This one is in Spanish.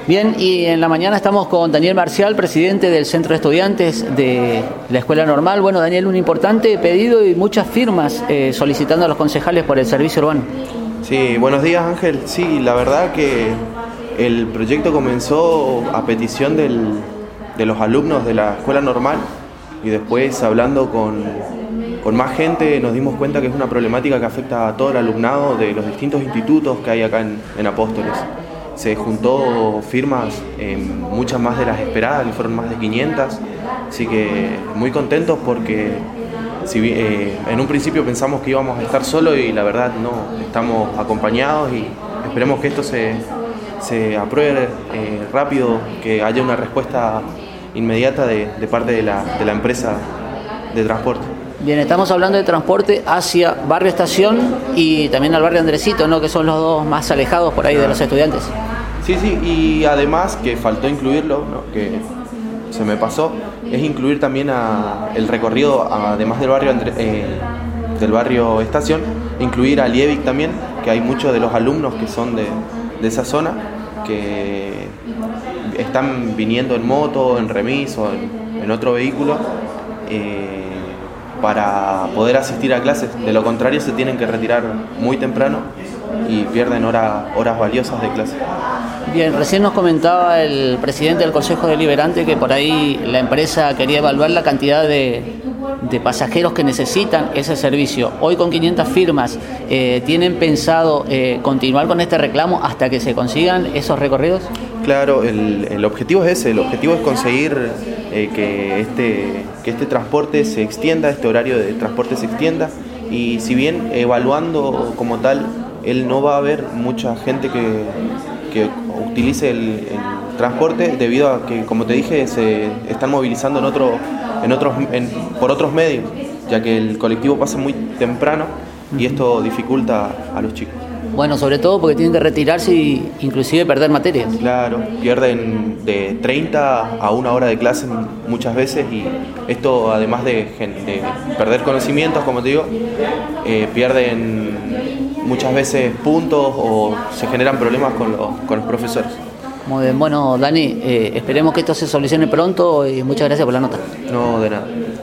Bien, y en la mañana estamos con Daniel Marcial, presidente del Centro de Estudiantes de la Escuela Normal. Bueno, Daniel, un importante pedido y muchas firmas solicitando a los concejales por el servicio urbano. Sí, buenos días, Ángel. Sí, la verdad que el proyecto comenzó a petición de los alumnos de la Escuela Normal y después hablando con más gente nos dimos cuenta que es una problemática que afecta a todo el alumnado de los distintos institutos que hay acá en Apóstoles. Se juntó firmas, muchas más de las esperadas, fueron más de 500, así que muy contentos porque en un principio pensamos que íbamos a estar solos y la verdad no, estamos acompañados y esperemos que esto se apruebe rápido, que haya una respuesta inmediata de parte de la empresa de transporte. Bien, estamos hablando de transporte hacia Barrio Estación y también al Barrio Andresito, ¿no? Que son los dos más alejados por ahí de los estudiantes. Sí, y además que faltó incluirlo, ¿no? Que se me pasó, es incluir también el recorrido, además del barrio Estación, incluir a Liebig también, que hay muchos de los alumnos que son de esa zona, que están viniendo en moto, en remis o en otro vehículo, para poder asistir a clases. De lo contrario se tienen que retirar muy temprano y pierden horas valiosas de clase. Bien, recién nos comentaba el presidente del Consejo Deliberante que por ahí la empresa quería evaluar la cantidad de pasajeros que necesitan ese servicio. Hoy con 500 firmas, ¿tienen pensado continuar con este reclamo hasta que se consigan esos recorridos? Claro, el objetivo es ese, el objetivo es conseguir que este transporte se extienda, este horario de transporte se extienda, y si bien evaluando como tal, no va a haber mucha gente que utilice el transporte debido a que, como te dije, se están movilizando por otros medios, ya que el colectivo pasa muy temprano y esto dificulta a los chicos. Bueno, sobre todo porque tienen que retirarse e inclusive perder materias. Claro, pierden de 30 a 1 hora de clase muchas veces y esto, además de perder conocimientos, como te digo, pierden muchas veces puntos o se generan problemas con los profesores. Muy bien, bueno, Dani, esperemos que esto se solucione pronto y muchas gracias por la nota. No, de nada.